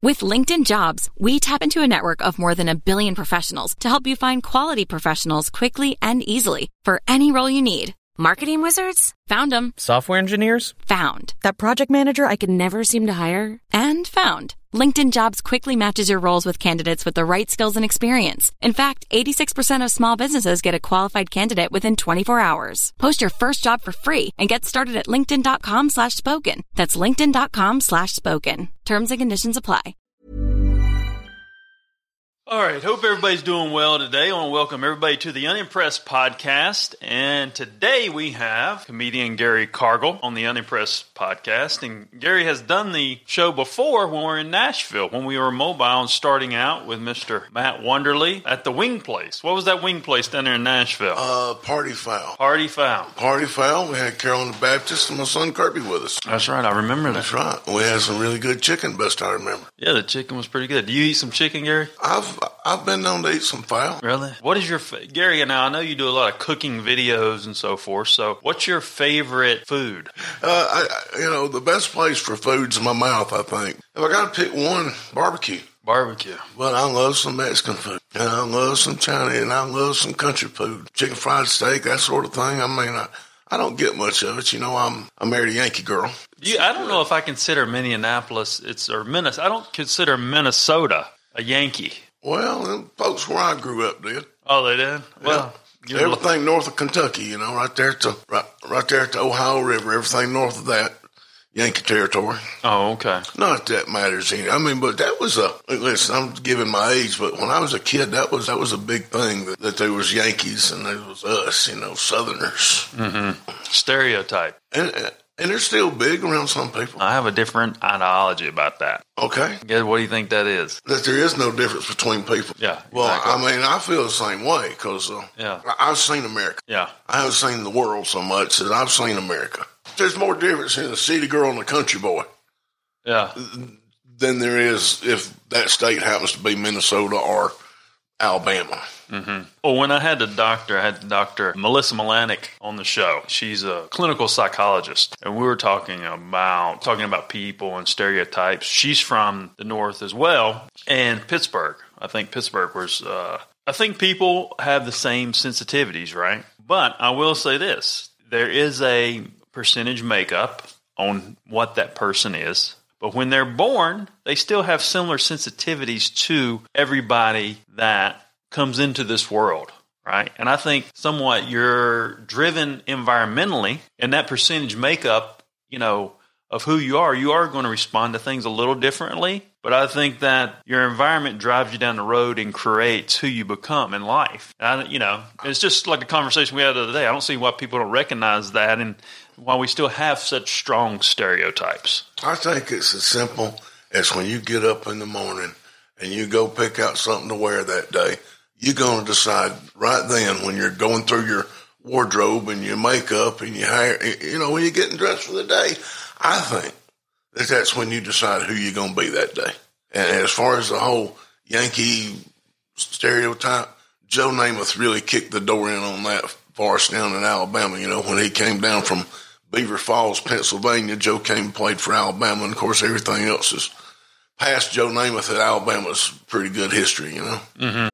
With LinkedIn Jobs, we tap into a network of more than 1 billion professionals to help you find quality professionals quickly and easily for any role you need. Marketing wizards? Found them. Software engineers? Found. That project manager I could never seem to hire? And found. LinkedIn Jobs quickly matches your roles with candidates with the right skills and experience. In fact, 86% of small businesses get a qualified candidate within 24 hours. Post your first job for free and get started at linkedin.com/spoken. That's linkedin.com/spoken. Terms and conditions apply. All right, hope everybody's doing well today. I want to welcome everybody to the Unimpressed podcast. And today we have comedian Gary Cargill on the Unimpressed podcast. And Gary has done the show before when we were in Nashville, when we were mobile and starting out with Mr. Matt Wonderly at the Wing Place. What was that Wing Place down there in Nashville? Party Foul. Party Foul. Party Foul. We had Carolyn the Baptist and my son Kirby with us. That's right. I remember that. That's right. We had some really good chicken, best I remember. Yeah, the chicken was pretty good. Do you eat some chicken, Gary? I've been known to eat some fowl. Really? What is your Gary? Now I know you do a lot of cooking videos and so forth. So, what's your favorite food? The best place for food's in my mouth. I think if I got to pick one, barbecue. Barbecue. But I love some Mexican food, and I love some Chinese, and I love some country food, chicken fried steak, that sort of thing. I mean, I don't get much of it. You know, I married a Yankee girl. I don't know if I consider Minneapolis. I don't consider Minnesota a Yankee. Well, them folks where I grew up did. Oh, they did? Well, yeah. Everything north of Kentucky, you know, right there at the Ohio River, everything north of that, Yankee territory. Oh, okay. Not that matters any. I mean, but that was listen, I'm giving my age, but when I was a kid, that was a big thing that there was Yankees and there was us, you know, Southerners. Mm-hmm. Stereotype. And they're still big around some people. I have a different ideology about that. Okay. What do you think that is? That there is no difference between people. Yeah. Well, exactly. I mean, I feel the same way because I've seen America. Yeah. I haven't seen the world so much as I've seen America. There's more difference in the city girl and the country boy. Yeah. Than there is if that state happens to be Minnesota or Alabama. Mm-hmm. Well, when I had Dr. Melissa Malanik on the show. She's a clinical psychologist, and we were talking about people and stereotypes. She's from the North as well, and Pittsburgh. I think Pittsburgh was. I think people have the same sensitivities, right? But I will say this: there is a percentage makeup on what that person is. But when they're born, they still have similar sensitivities to everybody that comes into this world, right? And I think somewhat you're driven environmentally, and that percentage makeup, you know, of who you are going to respond to things a little differently. But I think that your environment drives you down the road and creates who you become in life. It's just like the conversation we had the other day. I don't see why people don't recognize that and why we still have such strong stereotypes. I think it's as simple as when you get up in the morning and you go pick out something to wear that day. You're going to decide right then when you're going through your wardrobe and your makeup and your hair, you know, when you're getting dressed for the day, I think that's when you decide who you're going to be that day. And as far as the whole Yankee stereotype, Joe Namath really kicked the door in on that for us down in Alabama. You know, when he came down from Beaver Falls, Pennsylvania, Joe came and played for Alabama. And, of course, everything else is past Joe Namath at Alabama's pretty good history, you know. Mm-hmm.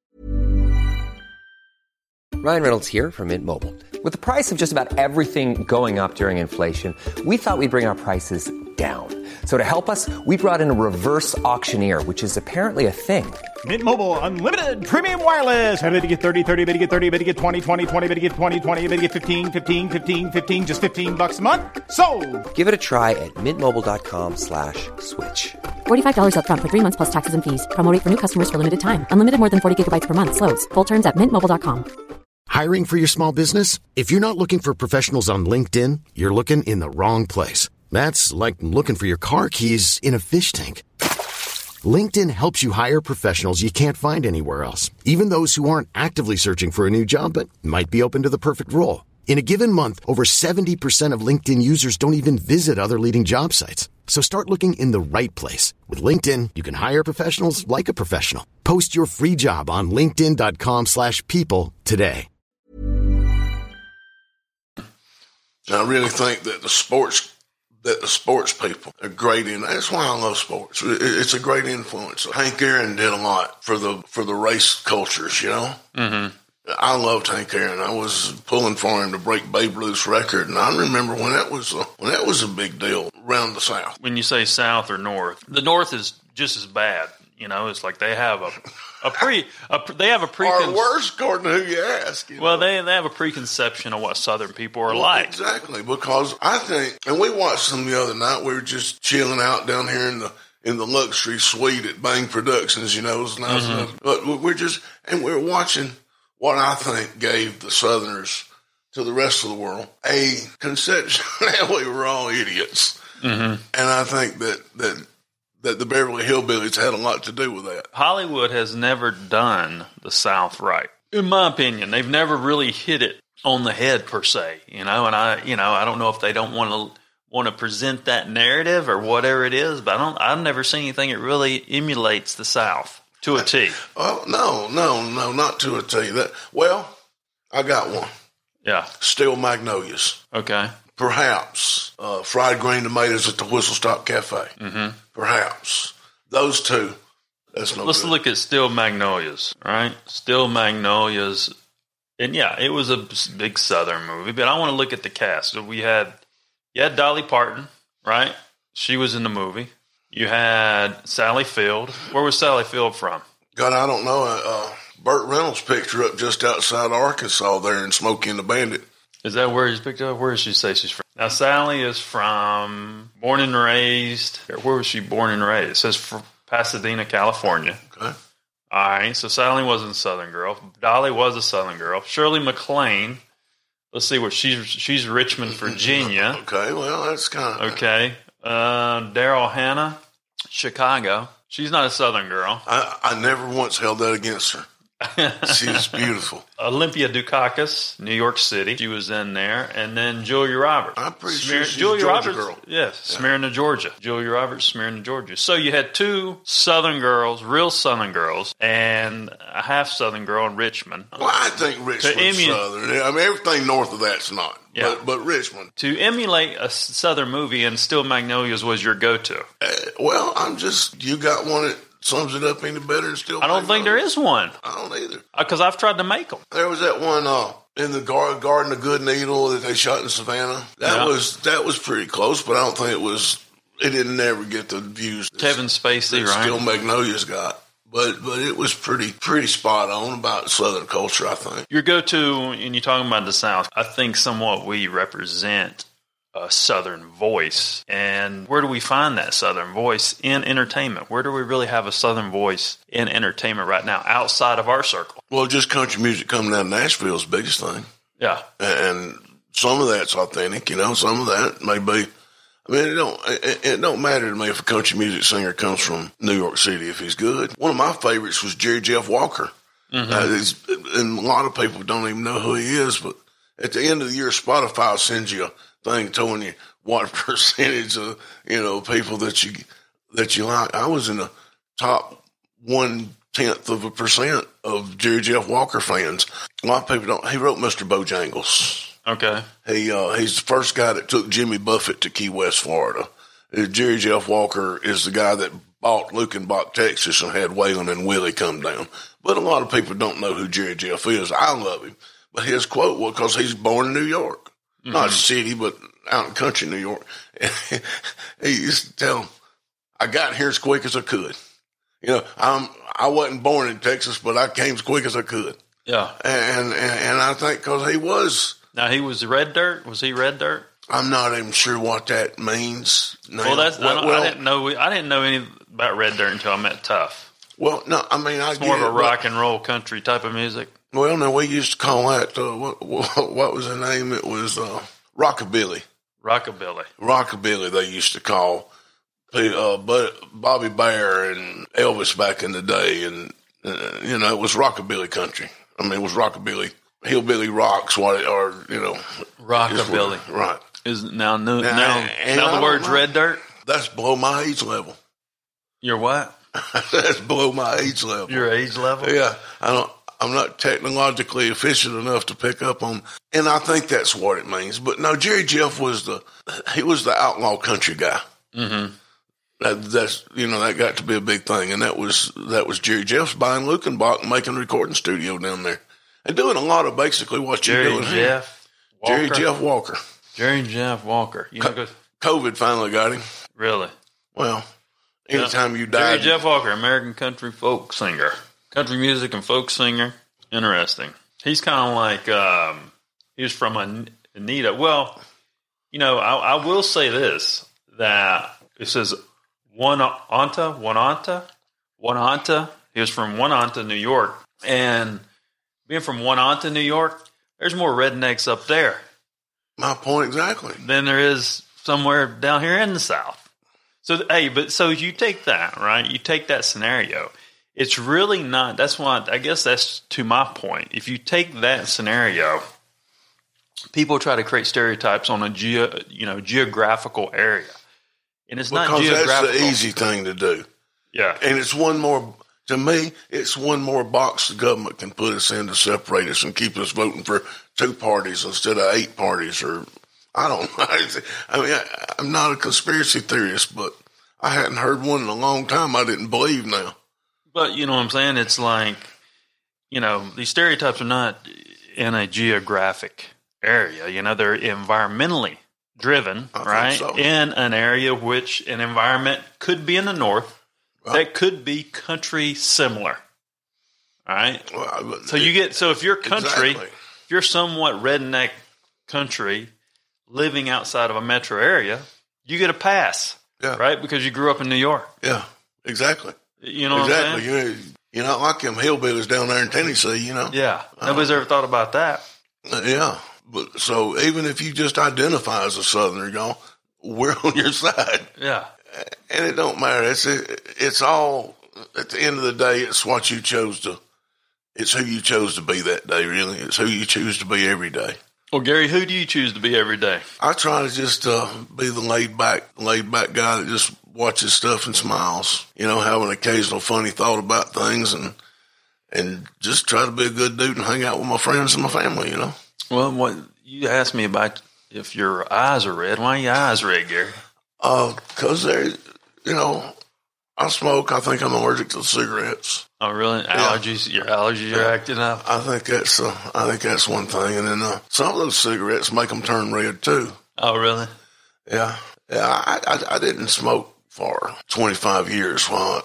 Ryan Reynolds here from Mint Mobile. With the price of just about everything going up during inflation, we thought we'd bring our prices down. So to help us, we brought in a reverse auctioneer, which is apparently a thing. Mint Mobile Unlimited Premium Wireless. How to get 30, 30, bit to get 30, bit to get 20, 20, 20, bit to get 20, 20, bit to get 15, 15, 15, 15, just $15 a month? Sold! Give it a try at mintmobile.com/switch. $45 up front for 3 months plus taxes and fees. Promo rate for new customers for limited time. Unlimited more than 40 gigabytes per month. Slows full terms at mintmobile.com. Hiring for your small business? If you're not looking for professionals on LinkedIn, you're looking in the wrong place. That's like looking for your car keys in a fish tank. LinkedIn helps you hire professionals you can't find anywhere else, even those who aren't actively searching for a new job but might be open to the perfect role. In a given month, over 70% of LinkedIn users don't even visit other leading job sites. So start looking in the right place. With LinkedIn, you can hire professionals like a professional. Post your free job on linkedin.com/people today. I really think that the sports that the sports people are great in. That's why I love sports. It's a great influence. Hank Aaron did a lot for the race cultures, you know? Mm-hmm. I loved Hank Aaron. I was pulling for him to break Babe Ruth's record, and I remember when that was a big deal around the South. When you say South or North, the North is just as bad. You know, it's like they have Or worse, according to who you ask. Well, they have a preconception of what Southern people are like. Exactly, because I think, and we watched them the other night. We were just chilling out down here in the luxury suite at Bang Productions. You know, it was nice enough. But we're watching what I think gave the Southerners to the rest of the world a conception that we were all idiots, and I think that the Beverly Hillbillies had a lot to do with that. Hollywood has never done the South right. In my opinion, they've never really hit it on the head per se, you know, and I don't know if they don't want to present that narrative or whatever it is, but I've never seen anything that really emulates the South to a T. Oh, no, not to a T. I got one. Yeah. Steel Magnolias. Okay. Perhaps fried green tomatoes at the Whistle Stop Cafe. Mm-hmm. Perhaps those two. Let's look at Steel Magnolias, right? Steel Magnolias, and yeah, it was a big Southern movie. But I want to look at the cast. So you had Dolly Parton, right? She was in the movie. You had Sally Field. Where was Sally Field from? God, I don't know. Burt Reynolds picked her up just outside Arkansas there in Smokey and the Bandit. Is that where he's picked up? Where does she say she's from? Now, Sally is born and raised. Where was she born and raised? It says from Pasadena, California. Okay. All right. So Sally wasn't a Southern girl. Dolly was a Southern girl. Shirley MacLaine. Let's see what she's Richmond, Virginia. Okay. Well, that's kind of okay. Daryl Hannah, Chicago. She's not a Southern girl. I never once held that against her. She's beautiful. Olympia Dukakis, New York City. She was in there. And then Julia Roberts. I'm pretty sure she's a Georgia girl. Yes, Smyrna, Georgia. Julia Roberts, Smyrna, Georgia. So you had two Southern girls, real Southern girls, and a half Southern girl in Richmond. Well, I think Richmond's Southern. I mean, everything north of that's not. Yeah. But Richmond. To emulate a Southern movie, and Steel Magnolias was your go-to. You got one that sums it up any better than Steel Magnolias? I don't think there is one. I don't either. Because I've tried to make them. There was that one in the Garden of Good Needle that they shot in Savannah. That was pretty close, but I don't think it didn't never get the views Kevin Spacey, right? Steel Magnolias got. But it was pretty spot on about Southern culture, I think. Your go-to, and you're talking about the South, I think somewhat we represent a Southern voice. And where do we find that Southern voice? In entertainment. Where do we really have a Southern voice in entertainment right now, outside of our circle? Well, just country music coming out of Nashville is the biggest thing. Yeah. And some of that's authentic, you know, some of that may be. I mean, it don't matter to me if a country music singer comes from New York City if he's good. One of my favorites was Jerry Jeff Walker. Mm-hmm. And a lot of people don't even know who he is, but at the end of the year, Spotify sends you a thing telling you what percentage of, you know, people that you like. I was in the top 0.1% of Jerry Jeff Walker fans. A lot of people don't. He wrote Mr. Bojangles. Okay. He's the first guy that took Jimmy Buffett to Key West, Florida. Jerry Jeff Walker is the guy that bought Lukenbach, Texas, and had Waylon and Willie come down. But a lot of people don't know who Jerry Jeff is. I love him. But his quote was because he's born in New York. Mm-hmm. Not city, but out in country New York. He used to tell him, I got here as quick as I could. You know, I wasn't born in Texas, but I came as quick as I could. Yeah. And I think because he was. Now, he was red dirt? Was he red dirt? I'm not even sure what that means. Well, I didn't know any about red dirt until I met Tough. Well, no, I mean, it's more of a rock and roll country type of music. Well, no, we used to call that, what was the name? It was rockabilly. Rockabilly, they used to call Bobby Bear and Elvis back in the day. And, you know, it was rockabilly country. I mean, it was rockabilly. Hillbilly rocks, rockabilly, right? Is now the word's red dirt. That's below my age level. Your what? That's below my age level. Your age level? Yeah, I'm not technologically efficient enough to pick up on, and I think that's what it means. But no, Jerry Jeff was the outlaw country guy. Mm-hmm. That got to be a big thing, and that was Jerry Jeff's buying Luckenbach and making a recording studio down there and doing a lot of basically what you're doing here. Jerry Jeff Walker. Jerry Jeff Walker. COVID finally got him. Really? Well, anytime you die. Jerry Jeff Walker, American country folk singer. Country music and folk singer. Interesting. He's kind of like, he was from Anita. Well, I will say this, that it says Oneonta. He was from Oneonta, New York. And being from Oneonta, New York, there's more rednecks up there. My point exactly. Than there is somewhere down here in the South. So you take that, right? You take that scenario. It's really not, that's why, I guess that's to my point. If you take that scenario, people try to create stereotypes on a geographical area. And it's not geographical. Because that's the easy thing to do. Yeah. And it's one more, to me, it's one more box the government can put us in to separate us and keep us voting for 2 parties instead of 8 parties, or I don't know. I mean, I'm not a conspiracy theorist, but I hadn't heard one in a long time I didn't believe now. But you know what I'm saying? It's like, these stereotypes are not in a geographic area. They're environmentally driven, right? So. In an area which an environment could be in the north, right, that could be country similar. All right? Well, so if you're country, exactly, if you're somewhat redneck country living outside of a metro area, you get a pass, right? Because you grew up in New York. Yeah, exactly. You know what I'm saying? You're not like them hillbillies down there in Tennessee, Yeah. Nobody's ever thought about that. Yeah. But so even if you just identify as a Southerner, we're on your side. Yeah. And it don't matter. It's all, at the end of the day, it's what you chose to, it's who you chose to be that day, really. It's who you choose to be every day. Well, Gary, who do you choose to be every day? I try to just be the laid back guy that just watches stuff and smiles. Have an occasional funny thought about things, and just try to be a good dude and hang out with my friends and my family. Well, what you asked me about if your eyes are red. Why are your eyes red, Gary? Because they're, I smoke. I think I'm allergic to cigarettes. Oh, really? Allergies? Your allergies are acting up? I think that's one thing. And then some of those cigarettes make them turn red too. Oh, really? Yeah. I didn't smoke for 25 years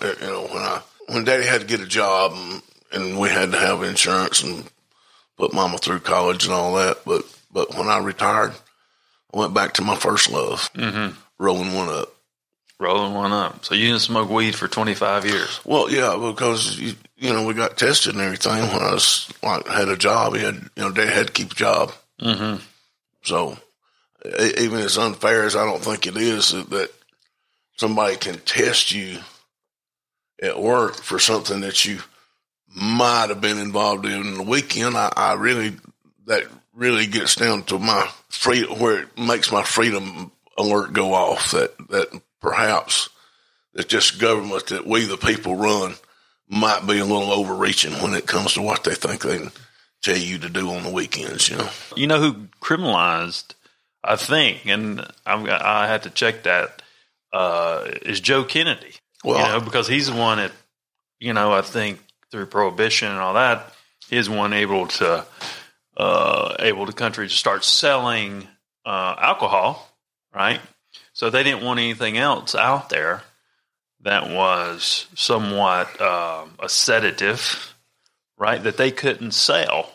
when Daddy had to get a job and we had to have insurance and put Mama through college and all that. But when I retired, I went back to my first love, rolling one up. Rolling one up. So you didn't smoke weed for 25 years? Well, yeah, because, we got tested and everything when I had a job. Dad had to keep a job. Mm-hmm. So even as unfair as I don't think it is that somebody can test you at work for something that you might have been involved in the weekend, that really gets down to my freedom, where it makes my freedom alert go off, that perhaps that just government that we the people run might be a little overreaching when it comes to what they think they can tell you to do on the weekends. You know who criminalized, I think, and I had to check that, is Joe Kennedy. Well, because he's the one that, I think through Prohibition and all that, he's one able the country to start selling alcohol, right? So they didn't want anything else out there that was somewhat a sedative, right, that they couldn't sell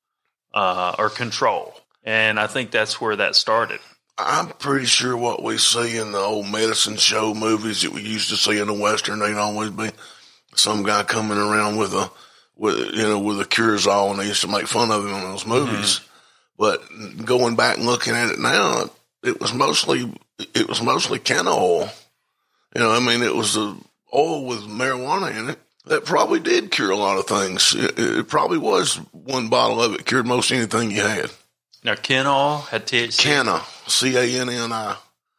or control. And I think that's where that started. I'm pretty sure what we see in the old medicine show movies that we used to see in the Western, they'd always be some guy coming around with a Curazao, and they used to make fun of him in those movies. Mm-hmm. But going back and looking at it now, it was mostly can oil. It was the oil with marijuana in it that probably did cure a lot of things. It probably was one bottle of it cured most anything you had. Now, can oil had THC? Canna, C-A-N-N-I.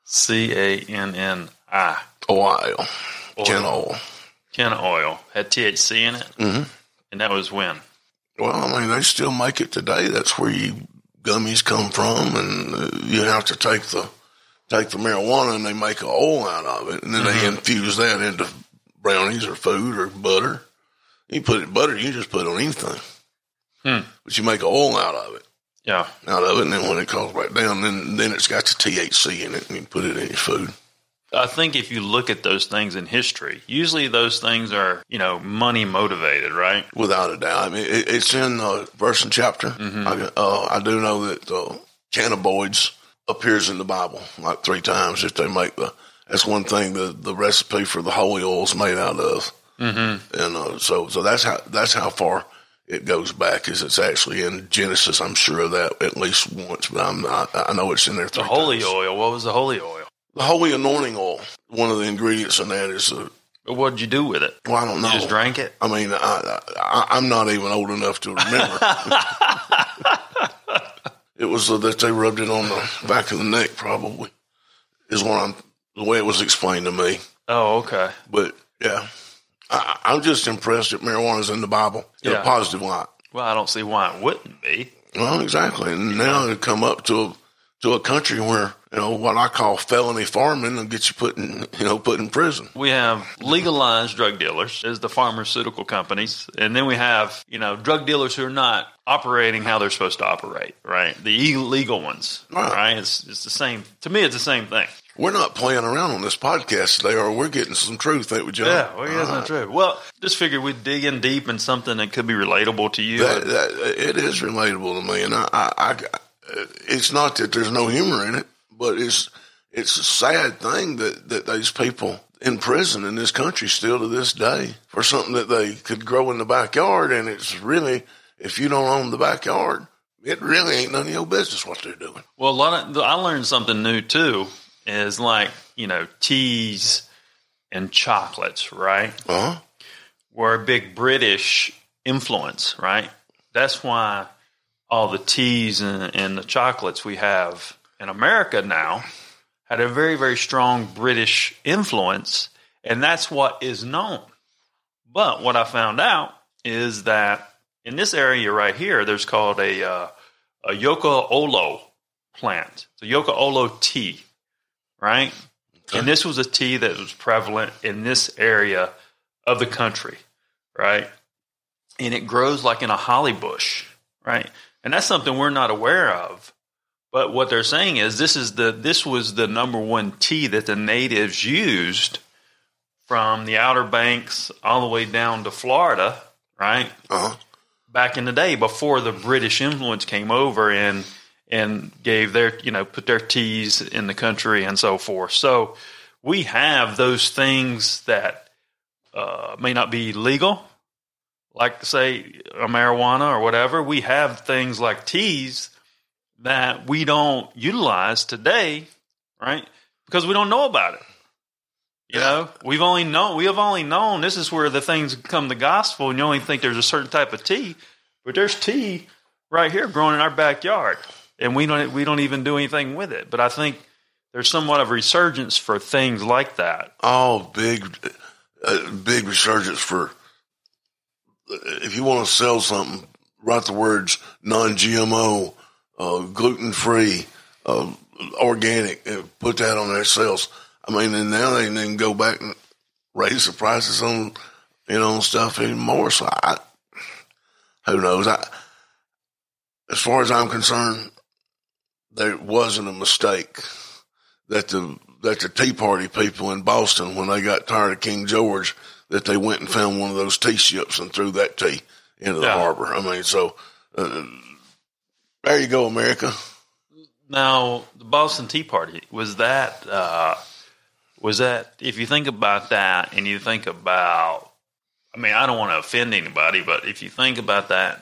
C-A-N-N-I. Oil. Can oil. Can oil had THC in it? Mm-hmm. And that was when? Well, I mean, they still make it today. That's where gummies come from, and you have to take the marijuana and they make an oil out of it, and then they infuse that into brownies or food or butter. Butter, you just put on anything, but you make an oil out of it. Yeah, out of it, and then when it cools back down, then it's got the THC in it, and you put it in your food. I think if you look at those things in history, usually those things are, money motivated, right? Without a doubt. I mean, it's in verse and chapter. I do know that cannabinoids appears in the Bible like 3 times. If they make that's one thing the recipe for the holy oil is made out of. And so that's how far it goes back. Is it's actually in Genesis? I'm sure of that at least once, but I know it's in there 3 times. The holy oil. What was the holy oil? The holy anointing oil. One of the ingredients in that is. What did you do with it? Well, I don't know. You just drank it? I mean, I'm not even old enough to remember. It was that they rubbed it on the back of the neck. Probably is the way it was explained to me. Oh, okay. But yeah, I'm just impressed that marijuana's in the Bible in a positive light. Well, I don't see why it wouldn't be. Well, exactly. And now it come up to a country where, what I call felony farming will get you put in prison. We have legalized drug dealers as the pharmaceutical companies. And then we have, drug dealers who are not operating how they're supposed to operate, right? The illegal ones, right? It's the same. To me, it's the same thing. We're not playing around on this podcast today, or we're getting some truth, ain't we, John? Yeah, we're getting some truth. Well, just figured we'd dig in deep in something that could be relatable to you. It is relatable to me, and I it's not that there's no humor in it, but it's a sad thing that these people in prison in this country still to this day for something that they could grow in the backyard, and it's really, if you don't own the backyard, it really ain't none of your business what they're doing. Well, I learned something new too, is like, teas and chocolates, right? Uh-huh. Were a big British influence, right? That's why all the teas and the chocolates we have in America now had a very, very strong British influence, and that's what is known. But what I found out is that in this area right here, there's called a Yucca Olo plant. It's a Yucca Olo tea, right? Okay. And this was a tea that was prevalent in this area of the country, right? And it grows like in a holly bush, right? And that's something we're not aware of. But what they're saying is this was the number one tea that the natives used from the Outer Banks all the way down to Florida, right? Uh-huh. Back in the day before the British influence came over and gave their, put their teas in the country and so forth. So we have those things that may not be legal, like, say, a marijuana or whatever. We have things like teas that we don't utilize today, right? Because we don't know about it. We have only known this is where the things come the gospel, and you only think there's a certain type of tea, but there's tea right here growing in our backyard, and we don't even do anything with it. But I think there's somewhat of a resurgence for things like that. Oh, big resurgence for. If you want to sell something, write the words non-GMO, gluten-free, organic, put that on their sales. I mean, and now they can go back and raise the prices on, stuff even more. So who knows? As far as I'm concerned, there wasn't a mistake that the Tea Party people in Boston, when they got tired of King George, that they went and found one of those tea ships and threw that tea into the harbor. I mean, so there you go, America. Now, the Boston Tea Party, was that, if you think about that and you think about, I mean, I don't want to offend anybody, but if you think about that,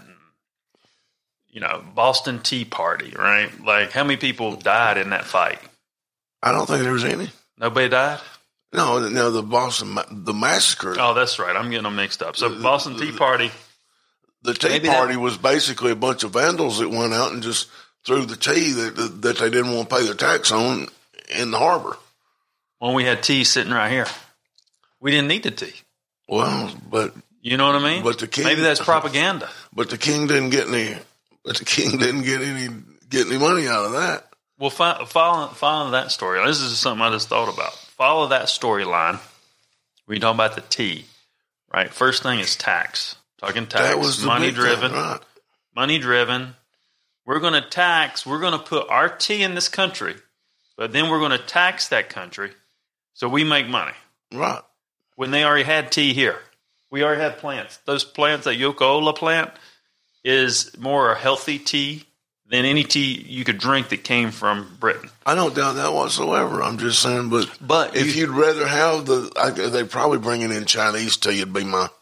Boston Tea Party, right? Like, how many people died in that fight? I don't think there was any. Nobody died? No, the massacre. Oh, that's right. I'm getting them mixed up. So Boston Tea Party. The Tea Party was basically a bunch of vandals that went out and just threw the tea that they didn't want to pay the tax on in the harbor. When we had tea sitting right here. We didn't need the tea. Well, but... You know what I mean? But the king, maybe that's propaganda. But the king didn't get any. But the king didn't get any money out of that. Well, follow that story. This is something I just thought about. Follow that storyline. We're talking about the tea, right? First thing is tax. Talking tax. That was the money big driven. thing, right. Money driven. We're going to tax. We're going to put our tea in this country, but then we're going to tax that country so we make money. Right. When they already had tea here. We already have plants. Those plants, that Yokola plant, is more a healthy tea than any tea you could drink that came from Britain. I don't doubt that whatsoever. I'm just saying, But if you'd rather have they probably bringing in Chinese tea would be my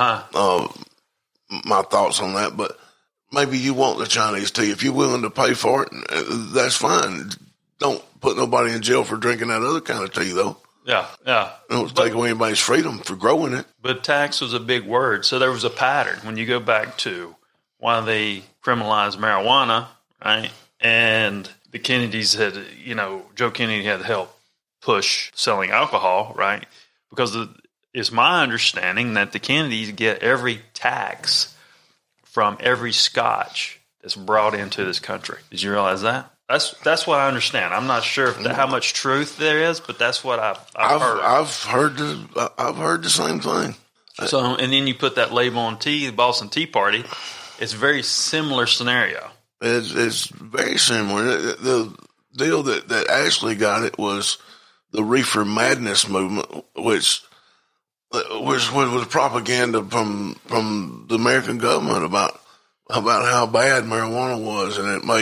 my thoughts on that. But maybe you want the Chinese tea. If you're willing to pay for it, that's fine. Don't put nobody in jail for drinking that other kind of tea, though. Yeah. Don't take away anybody's freedom for growing it. But tax was a big word. So there was a pattern. When you go back to why they criminalized marijuana, right? And the Kennedys had, Joe Kennedy had helped push selling alcohol, right? Because it's my understanding that the Kennedys get every tax from every scotch that's brought into this country. Did you realize that? That's what I understand. I'm not sure how much truth there is, but that's what I've heard. I've heard the same thing. So, and then you put that label on tea, the Boston Tea Party. It's a very similar scenario. It's very similar. The deal that actually got it was the Reefer Madness movement, which was propaganda from the American government about how bad marijuana was, and it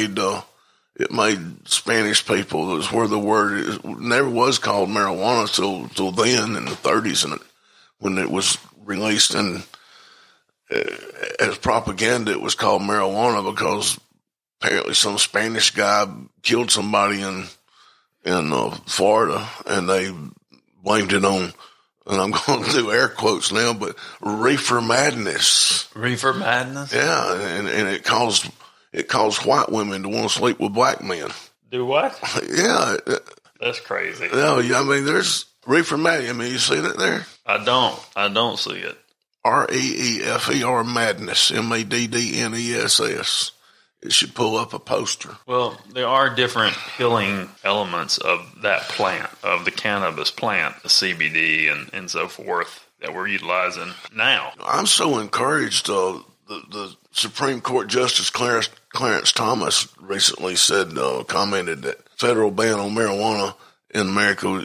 made Spanish people. It was where the word never was called marijuana till then in the 30s, and when it was released and as propaganda, it was called marijuana because apparently some Spanish guy killed somebody in Florida, and they blamed it on, and I'm going to do air quotes now, but Reefer Madness. Reefer Madness? Yeah, and it caused white women to want to sleep with black men. Do what? Yeah. That's crazy. No, I mean, there's Reefer Madness. I mean, you see that there? I don't see it. REEFER Madness, MADDNESS. It should pull up a poster. Well, there are different healing elements of that plant, of the cannabis plant, the CBD and so forth that we're utilizing now. I'm so encouraged. The Supreme Court Justice Clarence Thomas recently commented that federal ban on marijuana in America,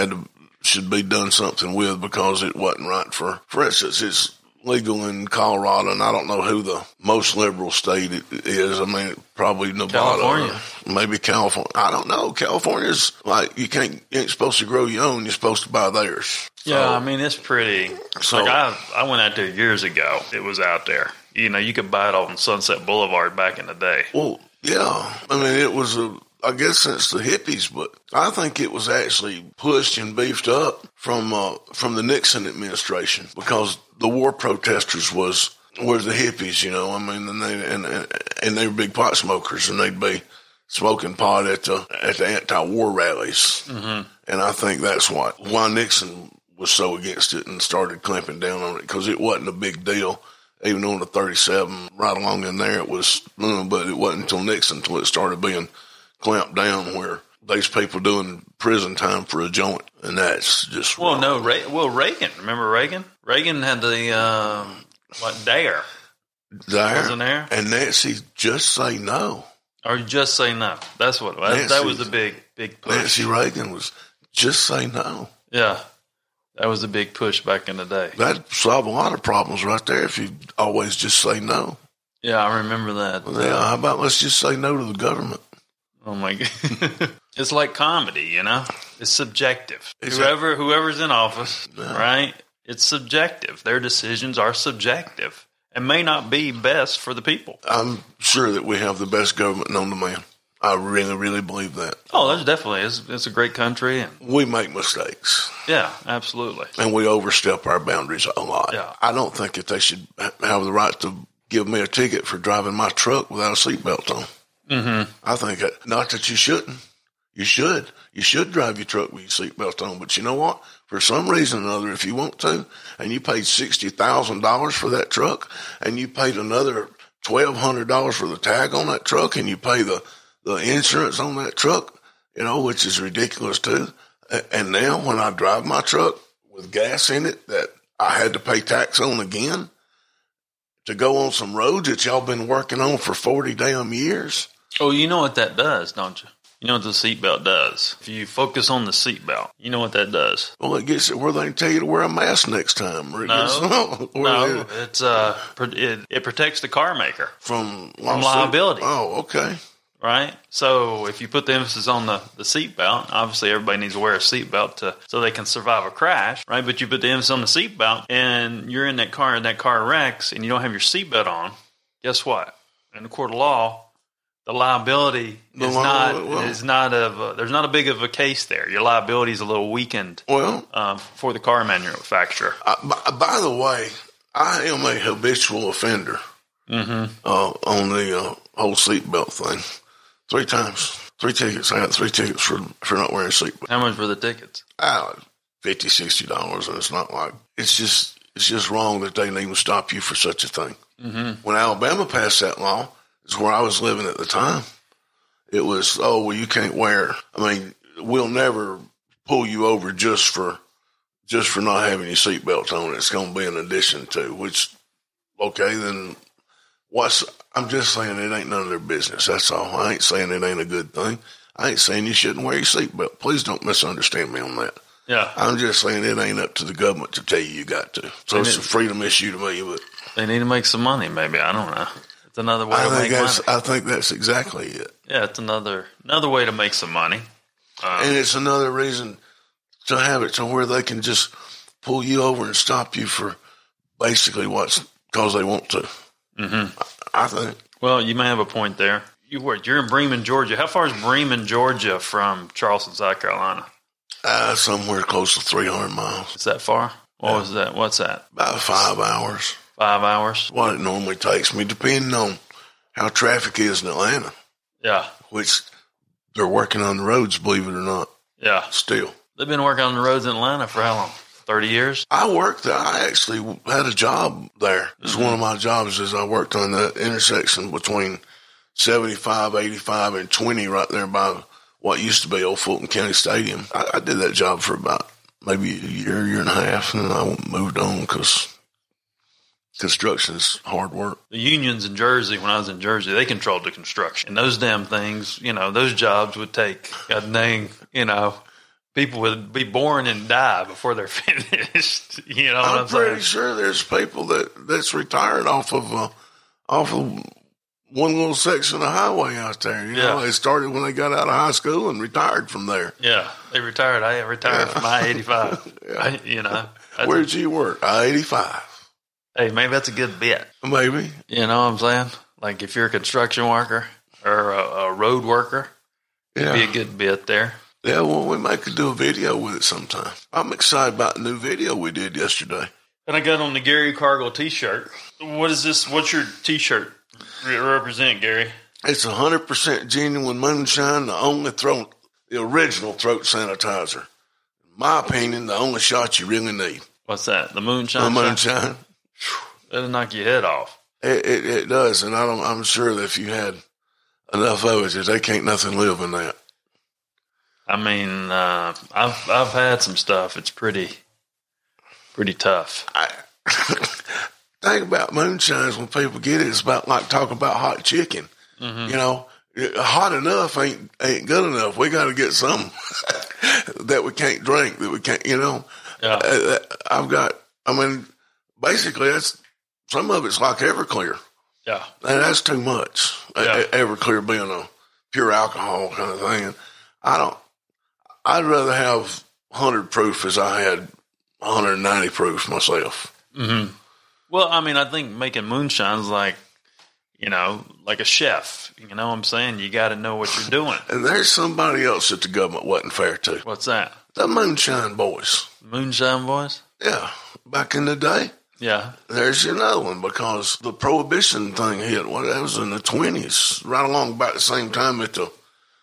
should be done something with because it wasn't right for instance, it's legal in Colorado, and I don't know who the most liberal state it is. I mean, probably Nevada, California, maybe California. I don't know. California's like you ain't supposed to grow your own. You're supposed to buy theirs. Yeah, I mean it's pretty. So I went out there years ago. It was out there. You could buy it on Sunset Boulevard back in the day. Well, yeah. I mean, it was I guess since the hippies, but I think it was actually pushed and beefed up from the Nixon administration because the war protesters was the hippies, I mean, and they were big pot smokers, and they'd be smoking pot at the anti-war rallies, and I think that's why Nixon was so against it and started clamping down on it because it wasn't a big deal. Even on the 37, right along in there, it was, but it wasn't until Nixon until it started being clamped down where these people doing prison time for a joint, and that's just wrong. Reagan. Remember Reagan? Reagan had the Dare. Wasn't there? And Nancy, just say no. Or just say no. That's what it was. That was the big push. Nancy Reagan was just say no. Yeah. That was a big push back in the day. That'd solve a lot of problems right there if you always just say no. Yeah, I remember that. Well, yeah, how about let's just say no to the government? Oh my God. It's like comedy, It's subjective. Whoever's in office, right? It's subjective. Their decisions are subjective and may not be best for the people. I'm sure that we have the best government known to man. I really, really believe that. Oh, there's definitely. It's a great country. And we make mistakes. Yeah, absolutely. And we overstep our boundaries a lot. Yeah. I don't think that they should have the right to give me a ticket for driving my truck without a seatbelt on. Mm-hmm. I think not that you shouldn't. You should. You should drive your truck with your seatbelt on. But you know what? For some reason or another, if you want to, and you paid $60,000 for that truck, and you paid another $1,200 for the tag on that truck, and you pay the insurance on that truck, which is ridiculous too. And now when I drive my truck with gas in it that I had to pay tax on again to go on some roads that y'all been working on for 40 damn years. Oh, you know what that does, don't you? You know what the seatbelt does. If you focus on the seatbelt, you know what that does. Well, it gets it where they tell you to wear a mask next time. No, it protects the car maker from liability. Oh, okay. Right? So if you put the emphasis on the seatbelt, obviously everybody needs to wear a seatbelt so they can survive a crash, right? But you put the emphasis on the seatbelt and you're in that car and that car wrecks and you don't have your seatbelt on, guess what? In the court of law, the liability there's not a big of a case there. Your liability is a little weakened for the car manufacturer. By the way, I am a habitual offender on the whole seatbelt thing. 3 times. 3 tickets. I got 3 tickets for not wearing a seatbelt. How much were the tickets? $50, $60, and it's not like it's just wrong that they didn't even stop you for such a thing. Mm-hmm. When Alabama passed that law, is where I was living at the time. It was, you can't wear. I mean, we'll never pull you over just for not having your seatbelt on. It's going to be an addition to, which, okay, then I'm just saying it ain't none of their business. That's all. I ain't saying it ain't a good thing. I ain't saying you shouldn't wear your seatbelt. Please don't misunderstand me on that. Yeah. I'm just saying it ain't up to the government to tell you got to. So it's a freedom issue to me. But they need to make some money, maybe. I don't know. It's another way to make money. I think that's exactly it. Yeah, it's another way to make some money. And it's another reason to have it to where they can just pull you over and stop you for basically because they want to. Mm-hmm. I think. Well, you may have a point there. You're in Bremen, Georgia. How far is Bremen, Georgia from Charleston, South Carolina? Somewhere close to 300 miles. Is that far? What was that? What's that? About 5 hours. 5 hours? What it normally takes me, depending on how traffic is in Atlanta. Yeah. Which they're working on the roads, believe it or not. Yeah. Still. They've been working on the roads in Atlanta for how long? 30 years? I worked there. I actually had a job there. It's one of my jobs is I worked on the intersection between 75, 85, and 20 right there by what used to be Old Fulton County Stadium. I did that job for about maybe a year and a half, and then I moved on because construction is hard work. The unions in Jersey, when I was in Jersey, they controlled the construction. And those damn things, those jobs would take, God dang, people would be born and die before they're finished. You know what I'm saying? I'm pretty sure there's people that's retired off of one little section of highway out there. They started when they got out of high school and retired from there. Yeah, they retired. I retired from I-85. Yeah. Where'd you work? I-85. Hey, maybe that's a good bit. Maybe. You know what I'm saying? Like if you're a construction worker or a road worker, it'd be a good bit there. Yeah, well, we might could do a video with it sometime. I'm excited about the new video we did yesterday. And I got on the Gary Cargill T-shirt. What is this? What's your T-shirt represent, Gary? It's 100% genuine moonshine, the original throat sanitizer. In my opinion, the only shot you really need. What's that? The moonshine? The moonshine. That'll knock your head off. It does, and I'm sure that if you had enough of it, they can't nothing live in that. I mean, I've had some stuff. It's pretty tough. Think about moonshines when people get it. It's about like talking about hot chicken. Mm-hmm. Hot enough ain't good enough. We got to get something that we can't drink. That we can't. Yeah. Basically, that's some of it's like Everclear. Yeah. And that's too much. Yeah. Everclear being a pure alcohol kind of thing. I'd rather have 100 proof as I had 190 proof myself. Mm-hmm. Well, I mean, I think making moonshine's like a chef. You know what I'm saying? You got to know what you're doing. And there's somebody else that the government wasn't fair to. What's that? The Moonshine Boys. Moonshine Boys? Yeah. Back in the day. Yeah. There's another one because the Prohibition thing hit. That was in the 20s, right along about the same time that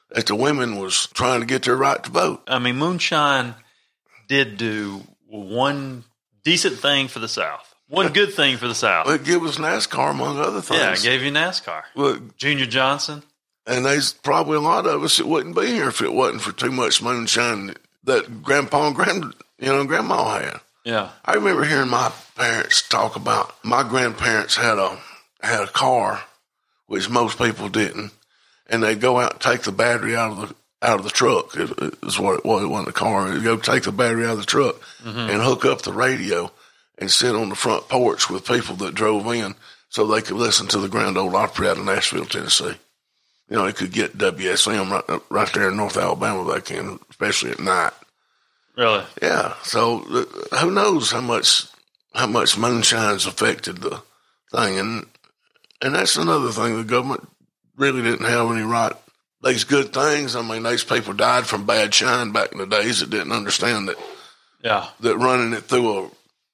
that the women was trying to get their right to vote. I mean, moonshine did do one decent thing for the South. One good thing for the South. It gave us NASCAR, among other things. Yeah, it gave you NASCAR. Well, Junior Johnson. And there's probably a lot of us that wouldn't be here if it wasn't for too much moonshine that Grandpa and Grandma had. Yeah. I remember hearing my parents talk about my grandparents had a car, which most people didn't, and they'd go out and take the battery out of the truck. It is what it was. It wasn't a car. They'd go take the battery out of the truck and hook up the radio and sit on the front porch with people that drove in so they could listen to the Grand Ole Opry out of Nashville, Tennessee. You know, they could get WSM right there in North Alabama back then, especially at night. Really? Yeah. So who knows how much moonshine's affected the thing, and that's another thing. The government really didn't have any right. These good things. I mean, these people died from bad shine back in the days that didn't understand that. Yeah. That running it through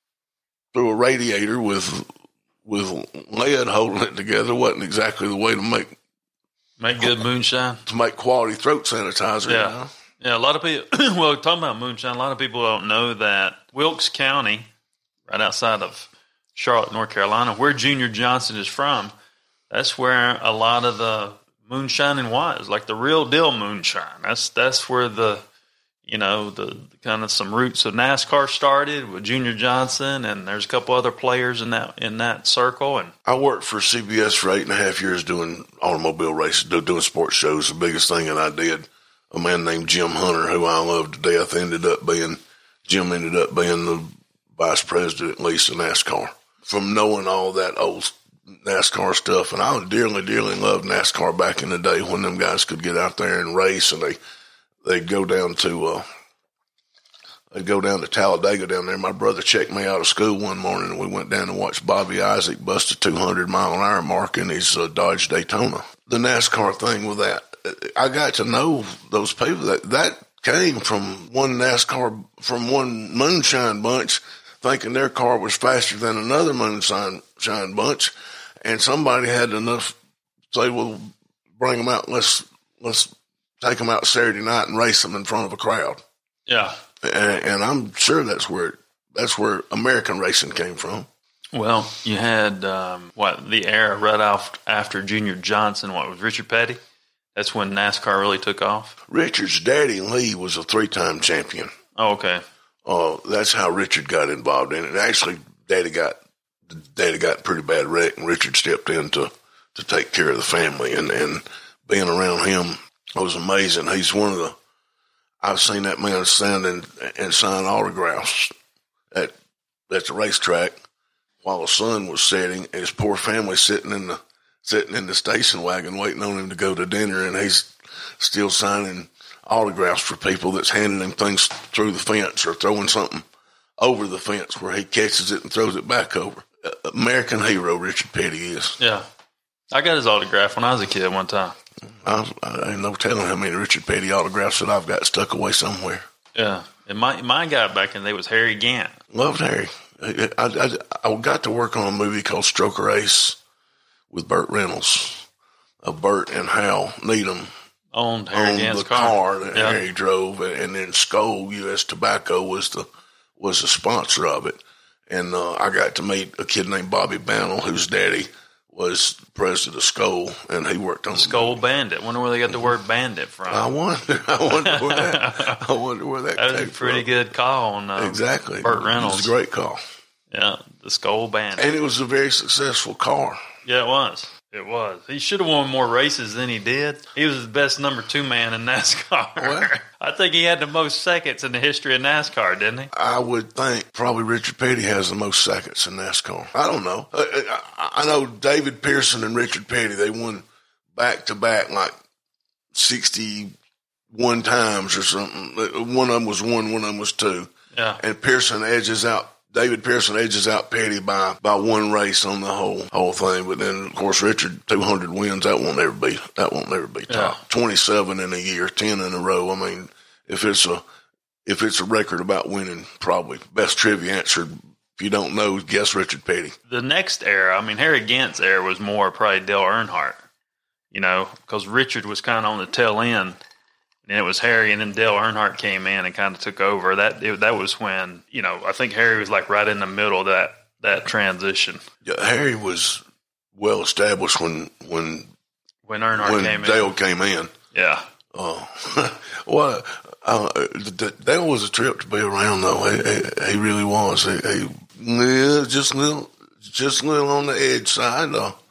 a radiator with lead holding it together wasn't exactly the way to make good moonshine. To make quality throat sanitizer. Yeah. You know? Yeah, a lot of people, well, talking about moonshine, a lot of people don't know that Wilkes County, right outside of Charlotte, North Carolina, where Junior Johnson is from, that's where a lot of the moonshining was, like the real deal moonshine. That's where the kind of some roots of NASCAR started with Junior Johnson, and there's a couple other players in that circle. And I worked for CBS for 8.5 years doing automobile races, doing sports shows. The biggest thing that I did, a man named Jim Hunter, who I love to death, ended up being the vice president, at least, of NASCAR. From knowing all that old NASCAR stuff, and I dearly, dearly loved NASCAR back in the day when them guys could get out there and race, and they'd go down to Talladega down there. My brother checked me out of school one morning, and we went down and watched Bobby Isaac bust a 200-mile-an-hour mark in his Dodge Daytona. The NASCAR thing with that, I got to know those people. That came from one moonshine bunch thinking their car was faster than another moonshine bunch, and somebody had enough to say, well, bring them out, let's take them out Saturday night and race them in front of a crowd. yeah. And I'm sure that's where American racing came from. Well, you had the era right after Junior Johnson. What was Richard Petty? That's when NASCAR really took off. Richard's daddy, Lee, was a 3-time champion. Oh, okay. That's how Richard got involved in it. Actually, Daddy got a pretty bad wreck, and Richard stepped in to take care of the family. And being around him was amazing. He's one of the. I've seen that man stand and sign autographs at the racetrack while the sun was setting, and his poor family sitting in the station wagon waiting on him to go to dinner, and he's still signing autographs for people that's handing him things through the fence or throwing something over the fence where he catches it and throws it back over. American hero, Richard Petty is. Yeah. I got his autograph when I was a kid one time. I ain't no telling how many Richard Petty autographs that I've got stuck away somewhere. Yeah. And my guy back in the day was Harry Gant. Loved Harry. I got to work on a movie called Stroker Ace with Burt Reynolds. Burt and Hal Needham Owned Harry Gant's the car that Harry drove, and then Skoal U.S. Tobacco was the sponsor of it. And I got to meet a kid named Bobby Bannell, whose daddy was president of Skoal, and he worked on Skoal Bandit. Wonder where they got the word bandit from. I wonder where that that was came a pretty from. good call on Exactly. Burt Reynolds. It was a great call. Yeah, the Skoal Bandit. And it was a very successful car. Yeah, it was. It was. He should have won more races than he did. He was the best number 2 man in NASCAR. Well, I think he had the most seconds in the history of NASCAR, didn't he? I would think probably Richard Petty has the most seconds in NASCAR. I don't know. I know David Pearson and Richard Petty, they won back-to-back like 61 times or something. One of them was 1, one of them was 2. Yeah. And David Pearson edges out Petty by one race on the whole thing. But then, of course, Richard, 200 wins, that won't never be top. Yeah. 27 in a year, 10 in a row. I mean, if it's a record about winning, probably best trivia answer. If you don't know, guess Richard Petty. The next era, I mean, Harry Gant's era was more probably Dale Earnhardt. because Richard was kind of on the tail end. And it was Harry, and then Dale Earnhardt came in and kind of took over. That was when, I think Harry was like right in the middle of that transition. Yeah, Harry was well established when Dale came in. Yeah. Well, that was a trip to be around, though. He really was. Just a little on the edge side,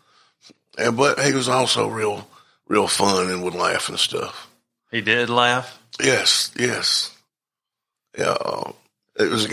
but he was also real fun and would laugh and stuff. He did laugh? Yes. Yeah. There was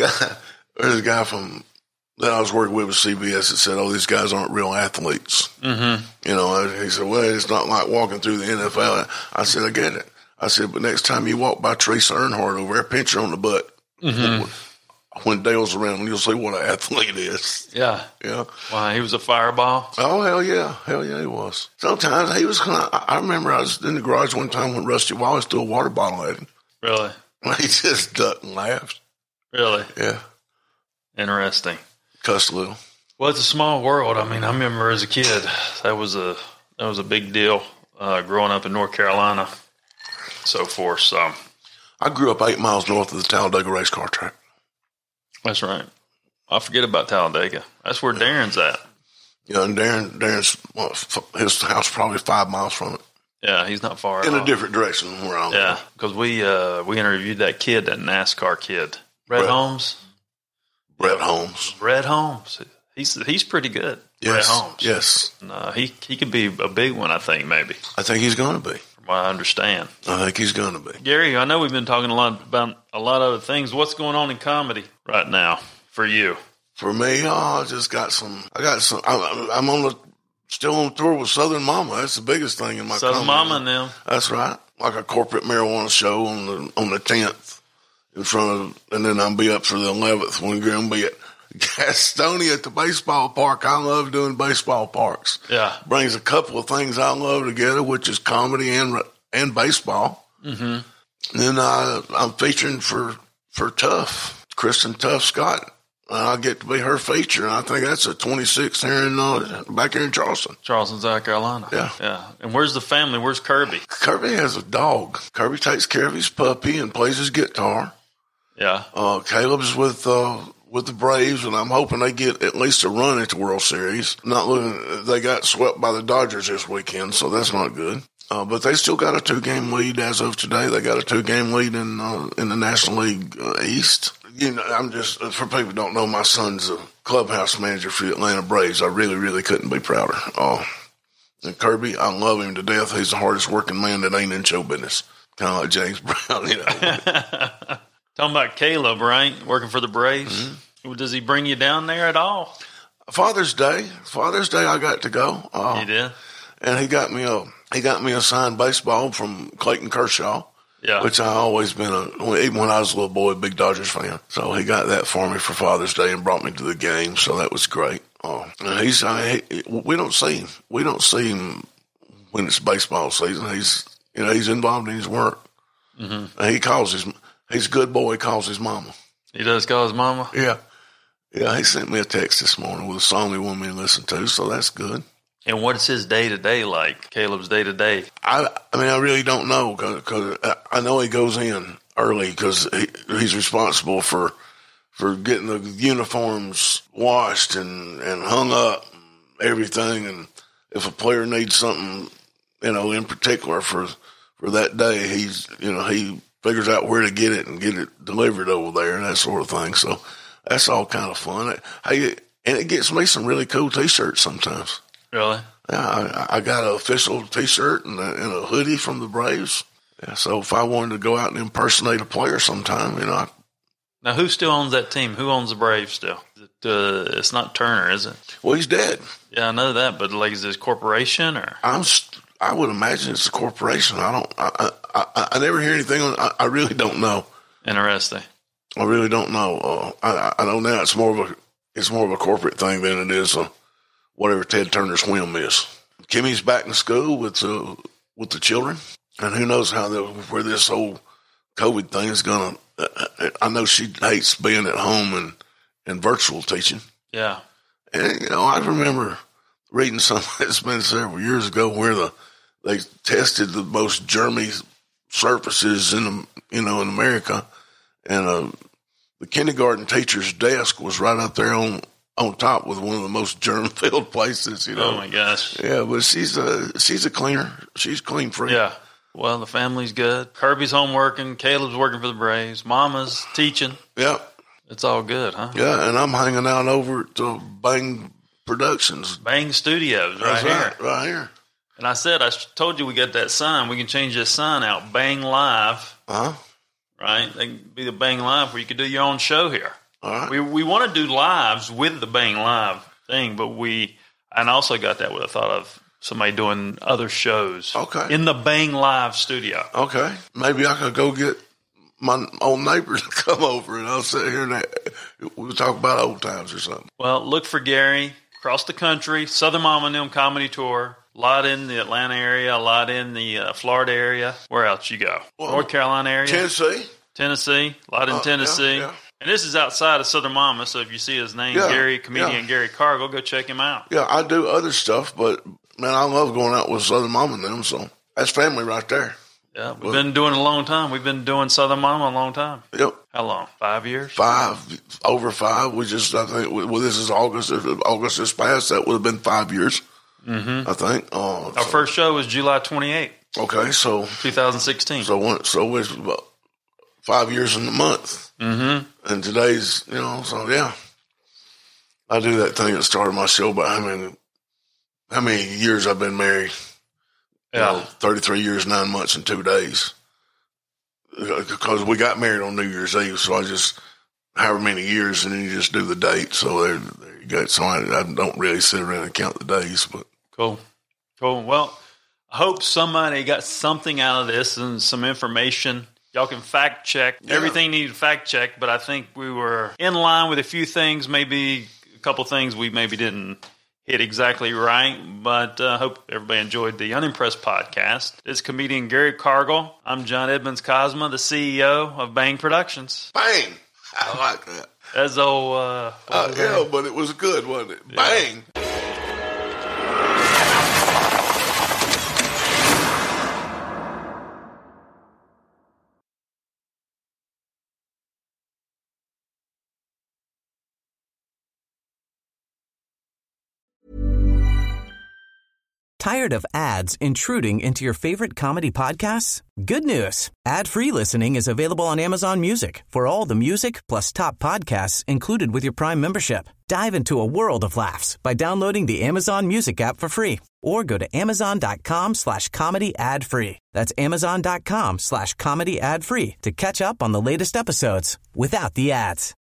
a guy from that I was working with CBS that said, "Oh, these guys aren't real athletes." Mm-hmm. He said, "Well, it's not like walking through the NFL." I said, "I get it." I said, "But next time you walk by Teresa Earnhardt over there, pinch her on the butt." Mm-hmm. When Dale's around, you'll see what an athlete is. Yeah. Yeah. Wow, he was a fireball? Oh, hell yeah. Hell yeah, he was. Sometimes he was kind of, I remember I was in the garage one time when Rusty Wallace threw a water bottle at him. Really? He just ducked and laughed. Really? Yeah. Interesting. Cussed a little. Well, it's a small world. I mean, I remember as a kid, that was a big deal growing up in North Carolina, so forth. So I grew up 8 miles north of the Talladega race car track. That's right. I forget about Talladega. That's where Darren's at. Yeah, and Darren's his house probably 5 miles from it. Yeah, he's not far. In a different direction than where I'm. Yeah, because we interviewed that NASCAR kid, Brett Holmes. Brett Holmes. Brett Holmes. He's pretty good. Yes. Brett Holmes. Yes. And, he could be a big one. I think maybe. I think he's going to be. From what I understand. I think he's going to be. Gary, I know we've been talking a lot about a lot of other things. What's going on in comedy right now for you? For me, I just got some. I'm still on tour with Southern Mama. That's the biggest thing in my Southern comedy. Mama and them. That's right. Like a corporate marijuana show on the 10th in front of, and then I'll be up for the 11th when we're going to be at Gastonia at the baseball park. I love doing baseball parks. Yeah. Brings a couple of things I love together, which is comedy and baseball. Mm-hmm. And then I'm featuring for Tough, Kristen Tough Scott. I get to be her feature, and I think that's a 26th here back here in Charleston. Charleston, South Carolina. Yeah. And where's the family? Where's Kirby? Kirby has a dog. Kirby takes care of his puppy and plays his guitar. Yeah. Caleb's with the Braves, and I'm hoping they get at least a run at the World Series. They got swept by the Dodgers this weekend, so that's not good. But they still got a 2-game lead as of today. They got a 2-game lead in the National League East. I'm just, for people who don't know, my son's a clubhouse manager for the Atlanta Braves. I really, really couldn't be prouder. And Kirby, I love him to death. He's the hardest working man that ain't in show business. Kind of like James Brown, Talking about Caleb, right? Working for the Braves. Mm-hmm. Does he bring you down there at all? Father's Day, I got to go. You did? And he got me a signed baseball from Clayton Kershaw. Yeah. Which I always been even when I was a little boy, a big Dodgers fan. So he got that for me for Father's Day and brought me to the game. So that was great. We don't see him. We don't see him when it's baseball season. He's involved in his work. Mm-hmm. And he's a good boy. He calls his mama. He does call his mama? Yeah. Yeah. He sent me a text this morning with a song he wanted me to listen to. So that's good. And what's his day-to-day like, Caleb's day-to-day? I really don't know because I know he goes in early because he's responsible for getting the uniforms washed and hung up and everything. And if a player needs something, in particular for that day, he figures out where to get it and get it delivered over there and that sort of thing. So that's all kind of fun. And it gets me some really cool T-shirts sometimes. Really? Yeah, I got an official T-shirt and a hoodie from the Braves. Yeah, so if I wanted to go out and impersonate a player sometime, Now, who still owns that team? Who owns the Braves still? It's not Turner, is it? Well, he's dead. Yeah, I know that, but is this corporation or? I would imagine it's a corporation. I never hear anything on. I really don't know. Interesting. I really don't know. I know now it's more of a corporate thing than it is whatever Ted Turner's whim is. Kimmy's back in school with the children, and who knows where this whole COVID thing is going to. I know she hates being at home and virtual teaching. Yeah, and I remember reading something that's been several years ago where they tested the most germy surfaces in America, and the kindergarten teacher's desk was right up there on top with one of the most germ-filled places. Oh my gosh! Yeah, but she's a cleaner. She's clean free. Yeah. Well, the family's good. Kirby's home working. Caleb's working for the Braves. Mama's teaching. Yeah. It's all good, huh? Yeah, and I'm hanging out over at Bang Productions. Bang Studios, That's here. Right here. And I told you we got that sign. We can change this sign out. Bang Live. Uh-huh. Right? They can be the Bang Live where you could do your own show here. All right. We want to do lives with the Bang Live thing, but and I also got that with a thought of somebody doing other shows. Okay. In the Bang Live studio. Okay. Maybe I could go get my old neighbors to come over, and I'll sit here and we'll talk about old times or something. Well, look for Gary across the country, Southern Mama and Them comedy tour. A lot in the Atlanta area, a lot in the Florida area. Where else you go? Well, North Carolina area? Tennessee. A lot in Tennessee. Yeah. And this is outside of Southern Mama, so if you see his name, Gary, comedian Gary Cargill, go check him out. Yeah, I do other stuff, but, man, I love going out with Southern Mama and them, so that's family right there. Yeah, we've been doing it a long time. We've been doing Southern Mama a long time. Yep. How long? 5 years? Over 5. I think, well, this is August. If August is past, that would have been 5 years, I think. Our first show was July 28th. Okay, so 2016. So it's about 5 years in the month. Mm-hmm. And today's, so yeah. I do that thing that started my show about how many years I've been married. 33 years, 9 months, and 2 days. Because we got married on New Year's Eve, so I just, however many years, and then you just do the date. So there you go. So I don't really sit around and count the days. But Cool. Well, I hope somebody got something out of this and some information. Y'all can fact check. Yeah. Everything needed fact check, but I think we were in line with a few things, maybe a couple things we maybe didn't hit exactly right, but I hope everybody enjoyed the Unimpressed podcast. It's comedian Gary Cargill. I'm John Edmonds Cosma, the CEO of Bang Productions. Bang! I like that. That's old... yeah, but it was good, wasn't it? Yeah. Bang! Tired of ads intruding into your favorite comedy podcasts? Good news. Ad-free listening is available on Amazon Music for all the music plus top podcasts included with your Prime membership. Dive into a world of laughs by downloading the Amazon Music app for free or go to amazon.com/comedy ad-free. That's amazon.com/comedy ad-free to catch up on the latest episodes without the ads.